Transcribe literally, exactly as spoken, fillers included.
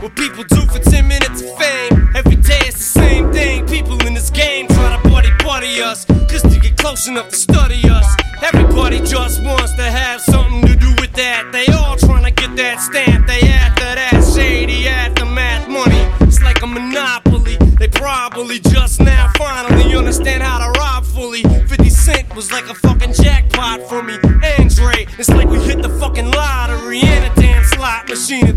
What people do for ten minutes of fame. Every day it's the same thing. People in this game try to party party us, just to get close enough to study us. Everybody just wants to have something to do with that. They all trying to get that stamp. They after that shady aftermath money. It's like a monopoly. They probably just now finally understand how to rob fully. fifty cent was like a